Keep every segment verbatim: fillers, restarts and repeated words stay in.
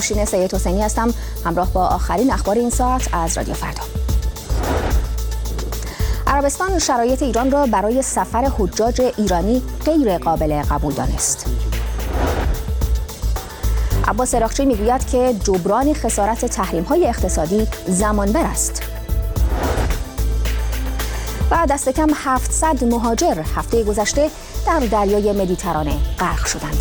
آفشین سید حسینی هستم، همراه با آخرین اخبار این ساعت از رادیو فردا. عربستان شرایط ایران را برای سفر حجاج ایرانی غیر قابل قبول دانست. عباس عراقچی میگوید که جبران خسارت تحریم‌های اقتصادی زمانبر است. و دست کم هفتصد مهاجر هفته گذشته در دریای مدیترانه غرق شدند.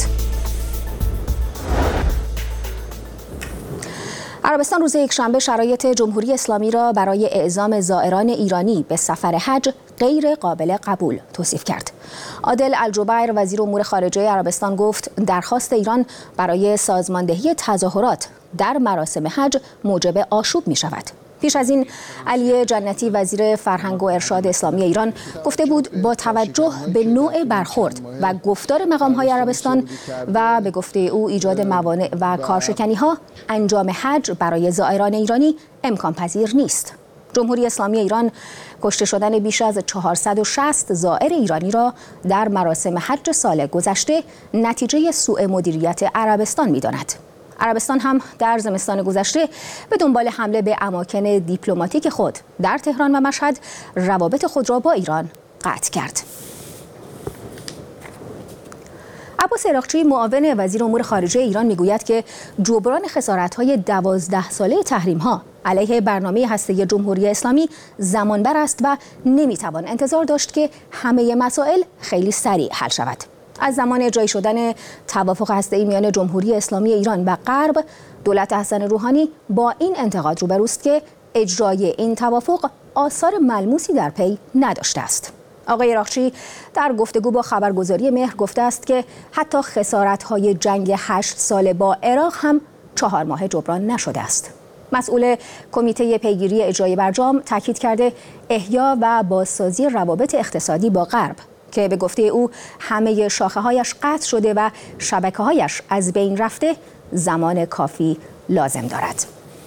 عربستان روز یکشنبه شرایط جمهوری اسلامی را برای اعزام زائران ایرانی به سفر حج غیر قابل قبول توصیف کرد. عادل الجبیر وزیر امور خارجه عربستان گفت درخواست ایران برای سازماندهی تظاهرات در مراسم حج موجب آشوب می شود. پیش از این علی جنتی وزیر فرهنگ و ارشاد اسلامی ایران گفته بود با توجه به نوع برخورد و گفتار مقام‌های عربستان و به گفته او ایجاد موانع و کارشکنی‌ها انجام حج برای زائران ایرانی امکان پذیر نیست. جمهوری اسلامی ایران کشته شدن بیش از چهارصد و شصت زائر ایرانی را در مراسم حج سال گذشته نتیجه سوء مدیریت عربستان می‌داند. عربستان هم در زمستان گذشته به دنبال حمله به اماکن دیپلماتیک خود در تهران و مشهد روابط خود را با ایران قطع کرد. عباس عراقچی معاون وزیر امور خارجه ایران میگوید که جبران خسارت‌های دوازده ساله تحریم‌ها علیه برنامه هسته‌ای جمهوری اسلامی زمانبر است و نمیتوان انتظار داشت که همه مسائل خیلی سریع حل شود. از زمان اجرایی شدن توافق هسته‌ای میان جمهوری اسلامی ایران و غرب، دولت حسن روحانی با این انتقاد روبروست که اجرای این توافق آثار ملموسی در پی نداشته است. آقای عراقچی در گفتگو با خبرگزاری مهر گفته است که حتی خسارت‌های جنگ هشت ساله با عراق هم چهار ماه جبران نشده است. مسئول کمیته پیگیری اجرای برجام تاکید کرده احیا و بازسازی روابط اقتصادی با غرب که به گفته او همه شاخه‌هایش قطع شده و شبکه‌هایش از بین رفته زمان کافی لازم دارد.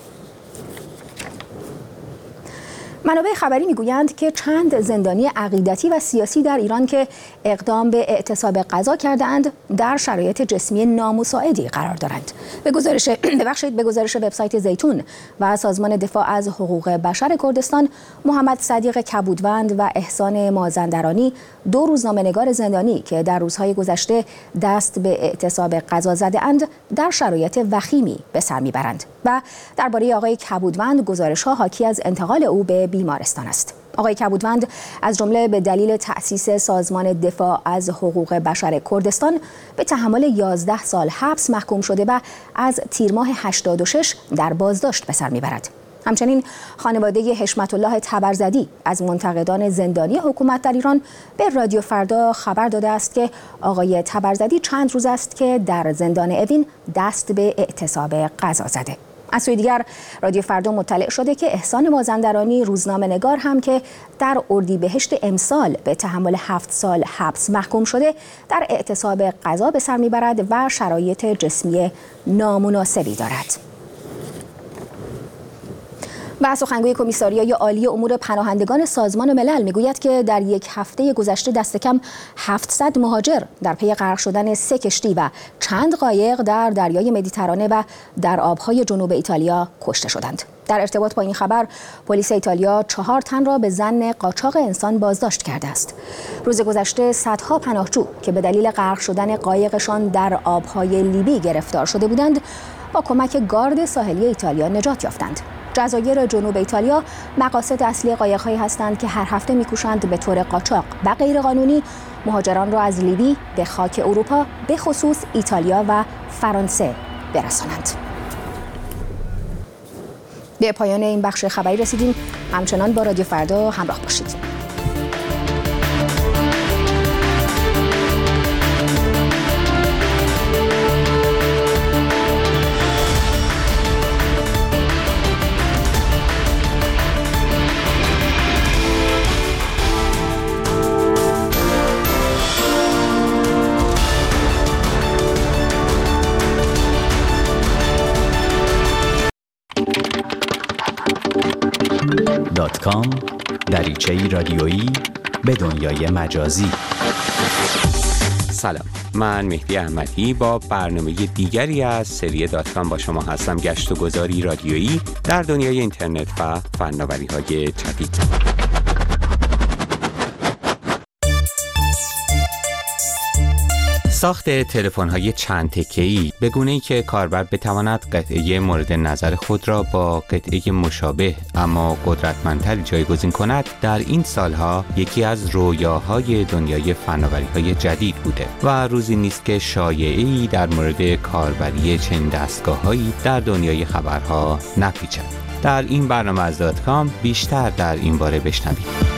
منابع خبری میگویند که چند زندانی عقیدتی و سیاسی در ایران که اقدام به اعتصاب غذا کرده‌اند در شرایط جسمی نامساعدی قرار دارند. به گزارش ببخشید به گزارش وبسایت زیتون و سازمان دفاع از حقوق بشر کردستان، محمد صدیق کبودوند و احسان مازندرانی، دو روزنامه‌نگار زندانی که در روزهای گذشته دست به اعتصاب غذا زده‌اند، در شرایط وخیمی به سر میبرند و درباره آقای کبودوند گزارش‌ها حاکی از انتقال او به بیمارستان است. آقای کبودوند از جمله به دلیل تأسیس سازمان دفاع از حقوق بشر کردستان به تحمل یازده سال حبس محکوم شده و از تیر ماه هشتاد و شش در بازداشت به سر میبرد. همچنین خانواده حشمت الله تبرزدی از منتقدان زندانی حکومت در ایران به رادیو فردا خبر داده است که آقای تبرزدی چند روز است که در زندان اوین دست به اعتصاب غذا زده. از سوی دیگر رادیو فردا مطلع شده که احسان مازندرانی روزنامه‌نگار هم که در اردیبهشت امسال به تحمل هفت سال حبس محکوم شده در اعتصاب غذا به سر میبرد و شرایط جسمی نامناسبی دارد. و سخنگوی کمیساریای عالی امور پناهندگان سازمان ملل میگوید که در یک هفته گذشته دست کم هفتصد مهاجر در پی غرق شدن سه کشتی و چند قایق در دریای مدیترانه و در آبهای جنوب ایتالیا کشته شدند. در ارتباط با این خبر، پلیس ایتالیا چهار تن را به ظن قاچاق انسان بازداشت کرده است. روز گذشته صدها پناهجو که به دلیل غرق شدن قایقشان در آبهای لیبی گرفتار شده بودند، با کمک گارد ساحلی ایتالیا نجات یافتند. جزایر جنوب ایتالیا مقاصد اصلی قایق‌هایی هستند که هر هفته می‌کوشند به طور قاچاق و غیرقانونی مهاجران را از لیبی به خاک اروپا، به خصوص ایتالیا و فرانسه برسانند. به پایان این بخش خبری رسیدیم. همچنان با رادیو فردا همراه باشید. دات کام دریچه‌ای رادیویی به دنیای مجازی. سلام، من مهدی احمدی با برنامه دیگری از سری دات کام با شما هستم. گشت و گذاری رادیویی در دنیای اینترنت و فناوری‌های جدید. ساخت تلفن‌های چند تکه‌ای به گونه‌ای که کاربر بتواند قطعه مورد نظر خود را با قطعه مشابه اما قدرتمندتری جایگزین کند در این سالها یکی از رویاهای دنیای فناوری‌های جدید بوده و روزی نیست که شایعه‌ای در مورد کاربری چنین دستگاه‌هایی در دنیای خبرها نپیچد. در این برنامه از دات کام بیشتر در این باره بشنوید.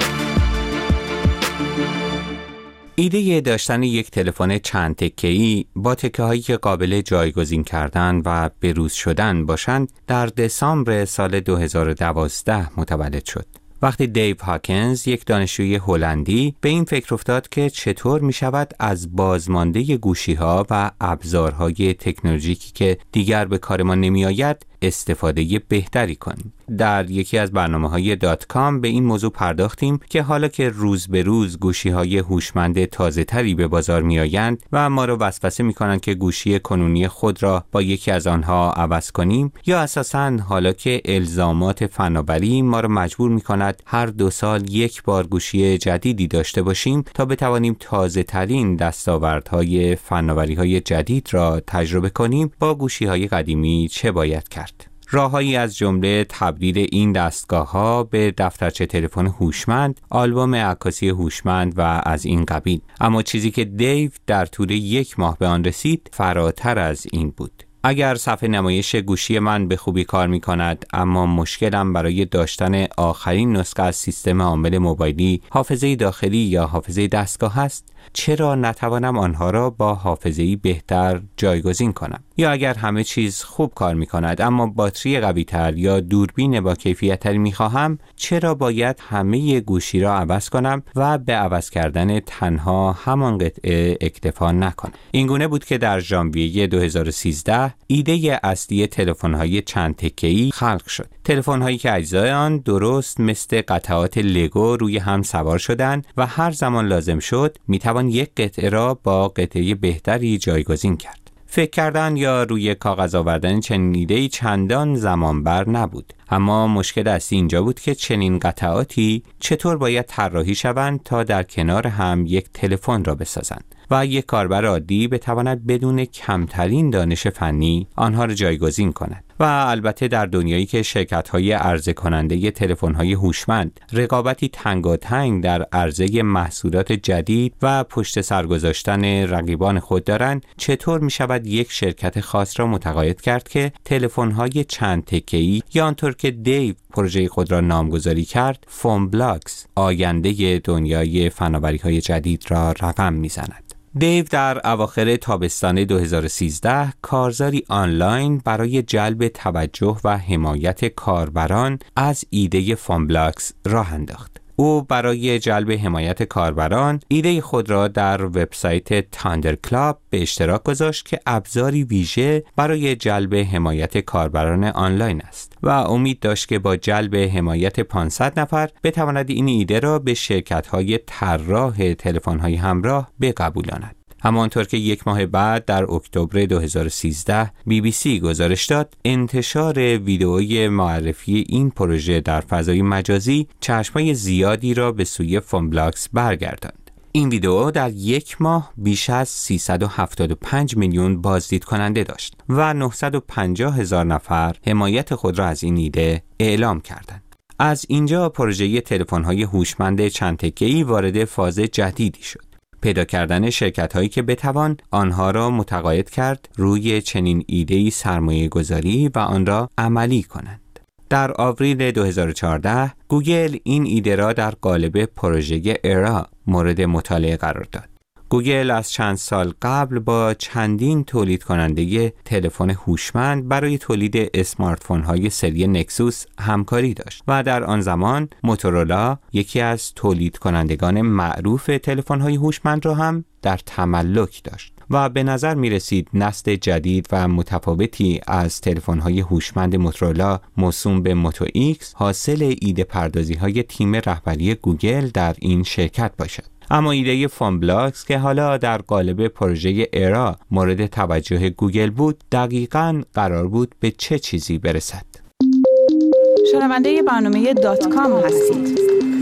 ایده داشتن یک تلفن چند تکه‌ای با تکه‌هایی که قابل جایگزین کردن و بروز شدن باشند در دسامبر سال دو هزار و دوازده متولد شد. وقتی دیو هاکنز، یک دانشجوی هلندی، به این فکر افتاد که چطور می شود از بازمانده گوشی‌ها و ابزارهای تکنولوژیکی که دیگر به کار ما نمی آید استفاده بهتری کنیم. در یکی از برنامه‌های دات کام به این موضوع پرداختیم که حالا که روز به روز گوشی‌های هوشمند تازه‌تری به بازار می‌آیند و ما را وسوسه می‌کنند که گوشی کنونی خود را با یکی از آنها عوض کنیم، یا اساساً حالا که الزامات فناوری ما را مجبور می‌کند هر دو سال یک بار گوشی جدیدی داشته باشیم تا بتوانیم تازه‌ترین دستاوردهای فناوری‌های جدید را تجربه کنیم، با گوشی‌های قدیمی چه باید کرد؟ راههایی از جمله تبدیل این دستگاه‌ها به دفترچه تلفن هوشمند، آلبوم عکاسی هوشمند و از این قبیل. اما چیزی که دیو در طول یک ماه به آن رسید فراتر از این بود. اگر صفحه نمایش گوشی من به خوبی کار می کند، اما مشکلم برای داشتن آخرین نسخه از سیستم عامل موبایلی، حافظه داخلی یا حافظه دستگاه است، چرا نتوانم آنها را با حافظه‌ای بهتر جایگزین کنم؟ یا اگر همه چیز خوب کار می کند اما باتری قوی تر یا دوربین با کیفیت تری می خواهم، چرا باید همه گوشی را عوض کنم و به عوض کردن تنها همان قطعه اکتفا نکنم؟ این گونه بود که در ژانویه دو هزار و سیزده ایده اصلی تلفن‌های چند تکه‌ای خلق شد. تلفن‌هایی که اجزای آن درست مثل قطعات لگو روی هم سوار شدند و هر زمان لازم شد می توان یک قطعه را با قطعه بهتری جایگزین کرد. فکر کردن یا روی کاغذ آوردن چنین ایده‌ای چندان زمانبر نبود، اما مشکل اصلی اینجا بود که چنین قطعاتی چطور باید طراحی شوند تا در کنار هم یک تلفن را بسازند و یک کاربر عادی بتواند بدون کمترین دانش فنی آنها را جایگزین کند. و البته در دنیایی که شرکت‌های عرضه کننده تلفن‌های هوشمند رقابتی تنگاتنگ در عرضه محصولات جدید و پشت سر گذاشتن رقیبان خود دارند، چطور می‌شود یک شرکت خاص را متقاعد کرد که تلفن‌های چند تکه‌ای یا آنطور که دیو پروژه خود را نامگذاری کرد، فونبلاکس، آینده دنیای فناوری‌های جدید را رقم می‌زند. دیو در اواخر تابستان دو هزار و سیزده کارزاری آنلاین برای جلب توجه و حمایت کاربران از ایده فونبلاکس راه انداخت. او برای جلب حمایت کاربران ایده خود را در وبسایت تاندر کلاب به اشتراک گذاشت که ابزاری ویژه برای جلب حمایت کاربران آنلاین است و امید داشت که با جلب حمایت پانصد نفر بتواند این ایده را به شرکت‌های طراح تلفن‌های همراه بقبولاند. همانطور که یک ماه بعد در اکتبر دو هزار و سیزده بی بی سی گزارش داد، انتشار ویدئوی معرفی این پروژه در فضای مجازی چشمای زیادی را به سوی فونبلاکس برگرداند. این ویدئو در یک ماه بیش از سیصد و هفتاد و پنج میلیون بازدید کننده داشت و نهصد و پنجاه هزار نفر حمایت خود را از این ایده اعلام کردند. از اینجا پروژه تلفن‌های هوشمند چند تکه‌ای وارد فاز جدیدی شد. پیدا کردن شرکت‌هایی که بتوان آنها را متقاعد کرد روی چنین ایده‌ای سرمایه گذاری و آن را عملی کنند. در آوریل دو هزار و چهارده گوگل این ایده را در قالب پروژه ارا مورد مطالعه قرار داد. گوگل از چند سال قبل با چندین تولید کننده تلفن هوشمند برای تولید اسمارت فون‌های سری نکسوس همکاری داشت و در آن زمان موتورولا یکی از تولید کنندگان معروف تلفن‌های هوشمند را هم در تملک داشت و به نظر می رسید نسل جدید و متفاوتی از تلفن‌های هوشمند موتورولا موسوم به موتو ایکس حاصل ایده پردازی‌های تیم رهبری گوگل در این شرکت باشد. اما ایده فونبلاکس که حالا در قالب پروژه ارا مورد توجه گوگل بود، دقیقاً قرار بود به چه چیزی برسد؟ شنونده برنامه دات کام هستید.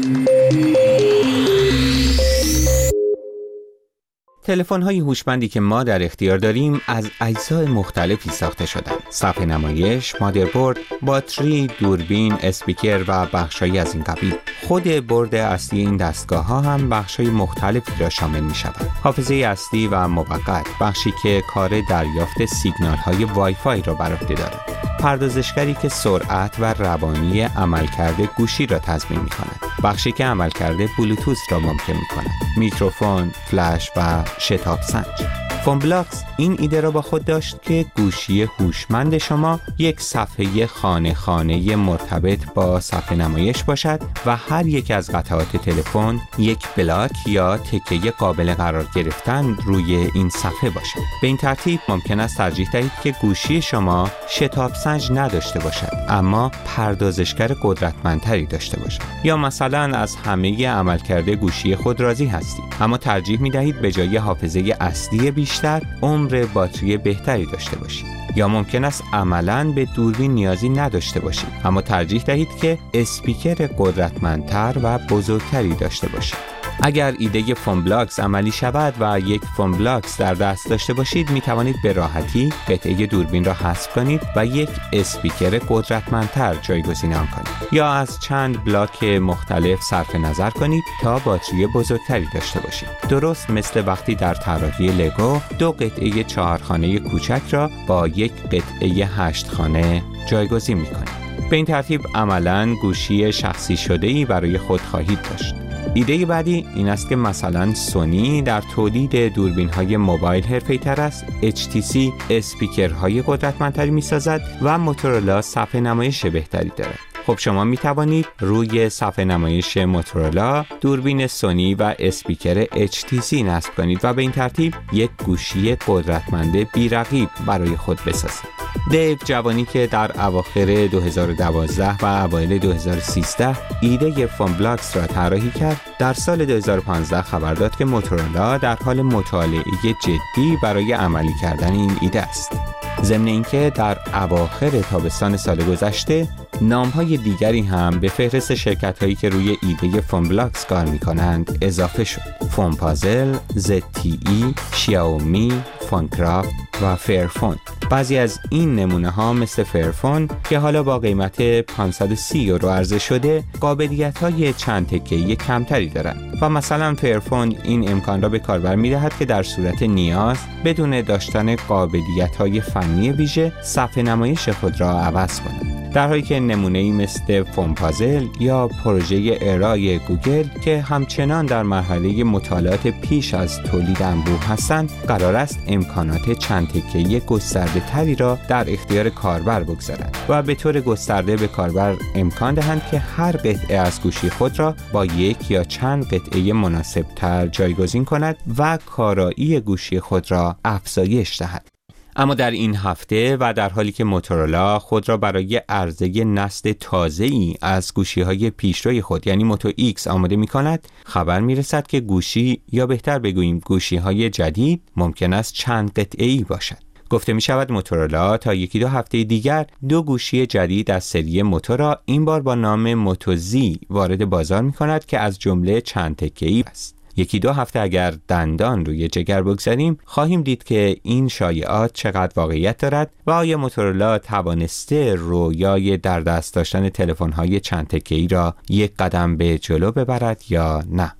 تلفن‌های هوشمندی که ما در اختیار داریم از اجزای مختلفی ساخته شدند. صفحه نمایش، مادربرد، باتری، دوربین، اسپیکر و بخش‌هایی از این قبیل. خود برد اصلی این دستگاه‌ها هم بخش‌های مختلفی را شامل می‌شود. حافظه اصلی و موقت، بخشی که کار دریافت سیگنال‌های وای فای را بر عهده دارد. پردازشگری که سرعت و روانی عملکرد گوشی را تضمین می‌کند. بخشی که عملکرد بلوتوث را ممکن می‌کند. میکروفون، فلش و شتاب سنج. فونبلاکس این ایده را با خود داشت که گوشی هوشمند شما یک صفحه خانه خانه مرتبط با صفحه نمایش باشد و هر یک از قطعات تلفن یک بلاک یا تکه قابل قرار گرفتن روی این صفحه باشد. به این ترتیب ممکن است ترجیح دهید که گوشی شما شتاب سنج نداشته باشد اما پردازشگر قدرتمندتری داشته باشد، یا مثلا از همه عملکرد گوشی خود راضی هستید اما ترجیح می‌دهید به جای حافظه اصلی بیشتر عمر باتری بهتری داشته باشید، یا ممکن است عملاً به دوربین نیازی نداشته باشید اما ترجیح دهید که اسپیکر قدرتمندتر و بزرگتری داشته باشید. اگر ایده فونبلاکس عملی شود و یک فونبلاکس در دست داشته باشید، می توانید به راحتی قطعه دوربین را حذف کنید و یک اسپیکر قدرتمندتر جایگزین آن کنید، یا از چند بلاک مختلف صرف نظر کنید تا باتری بزرگتری داشته باشید. درست مثل وقتی در طراحی لگو دو قطعه چهارخانه کوچک را با یک قطعه هشت خانه جایگزین می کنید. به این ترتیب عملاً گوشی شخصی شده‌ای برای خود خواهید داشت. ایده بعدی این است که مثلا سونی در تولید دوربین‌های موبایل حرفه‌ای‌تر است، اچ تی سی اسپیکرهای قدرتمندتری می‌سازد و موتورولا صفحه نمایش بهتری دارد. خب شما می توانید روی صفحه نمایش موتورولا دوربین سونی و اسپیکر اچ تی سی نصب کنید و به این ترتیب یک گوشی قدرتمند بی‌رقیب برای خود بسازید. دیو جوانی که در اواخر دو هزار و دوازده و اوایل دو هزار و سیزده ایده فونبلاکس را طراحی کرد، در سال دو هزار و پانزده خبر داد که موتورولا در حال مطالعه جدی برای عملی کردن این ایده است. ضمن اینکه در اواخر تابستان سال گذشته نام‌های دیگری هم به فهرست شرکت‌هایی که روی ایده فونبلاکس کار می‌کنند اضافه شد. فونپازل، زد تی ای، شیائومی، فونکرافت و فیرفون. بعضی از این نمونه ها مثل فیرفون که حالا با قیمت پانصد و سی یورو عرضه شده، قابلیت های چند تکه‌ای کمتری دارند و مثلا فیرفون این امکان را به کاربر می‌دهد که در صورت نیاز بدون داشتن قابلیت های فنی ویژه صفحه نمایش خود را عوض کند. در حالی که نمونه‌ای مثل فونپازل یا پروژه ارای گوگل که همچنان در مرحله مطالعات پیش از تولید انبوه هستند، قرار است امکانات چند تکه‌ای گسترده تری را در اختیار کاربر بگذارند و به طور گسترده به کاربر امکان دهند که هر قطعه از گوشی خود را با یک یا چند قطعه مناسب تر جایگزین کند و کارایی گوشی خود را افزایش دهد. اما در این هفته و در حالی که موتورولا خود را برای عرضه نسل تازه‌ای از گوشی‌های پیشروی خود یعنی موتو ایکس آماده می‌کند، خبر می‌رسد که گوشی یا بهتر بگوییم گوشی‌های جدید ممکن است چند قطعه‌ای باشد. گفته می شود موتورولا تا یکی دو هفته دیگر دو گوشی جدید از سری موتو را این بار با نام موتو زی وارد بازار می کند که از جمله چند تکه‌ای است. یکی دو هفته اگر دندان روی جگر بگذاریم خواهیم دید که این شایعات چقدر واقعیت دارد و آیا موتورولا توانسته رویای در دست داشتن تلفن‌های چند تکه‌ای را یک قدم به جلو ببرد یا نه.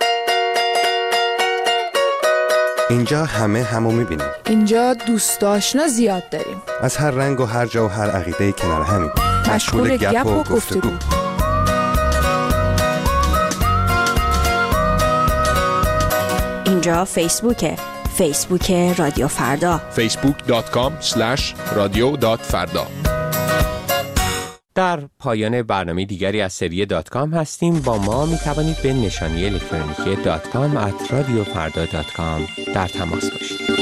اینجا همه همو می‌بینیم. اینجا دوست آشنا زیاد داریم. از هر رنگ و هر جا و هر عقیده کنار همیم. مشغول گپ و گفتگو. اینجا فیسبوکه. فیسبوک رادیو فردا. فیسبوک دات کام اسلش رادیو دات فردا. در پایان برنامه دیگری از سری دات کام هستیم. با ما می توانید به نشانی الکترونیکی دات کام ات رادیو فردا دات کام در تماس باشید.